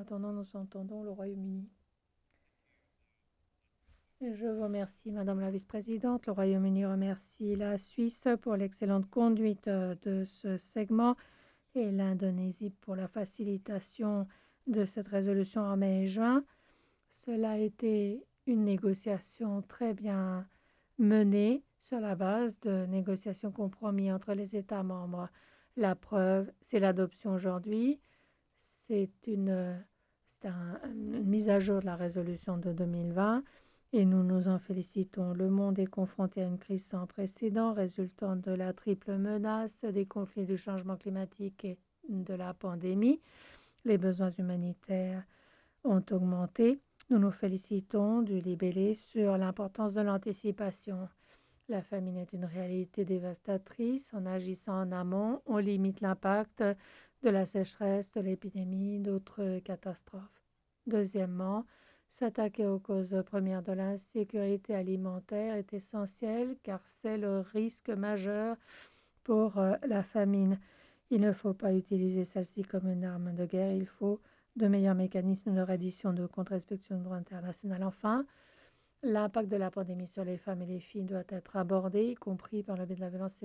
attendant, nous entendons le Royaume-Uni. Je vous remercie, Madame la Vice-présidente. Le Royaume-Uni remercie la Suisse pour l'excellente conduite de ce segment et l'Indonésie pour la facilitation de cette résolution en mai et juin. Cela a été une négociation très bien menée sur la base de négociations compromis entre les États membres. La preuve, c'est l'adoption aujourd'hui. C'est une mise à jour de la résolution de 2020 et nous nous en félicitons. Le monde est confronté à une crise sans précédent résultant de la triple menace des conflits du changement climatique et de la pandémie. Les besoins humanitaires ont augmenté. Nous nous félicitons du libellé sur l'importance de l'anticipation. La famine est une réalité dévastatrice. En agissant en amont, on limite l'impact de la sécheresse, de l'épidémie, d'autres catastrophes. Deuxièmement, s'attaquer aux causes premières de l'insécurité alimentaire est essentiel car c'est le risque majeur pour la famine. Il ne faut pas utiliser celle-ci comme une arme de guerre. Il faut de meilleurs mécanismes de reddition de comptes respectueux du droit international. Enfin, l'impact de la pandémie sur les femmes et les filles doit être abordé, y compris par le biais de la violence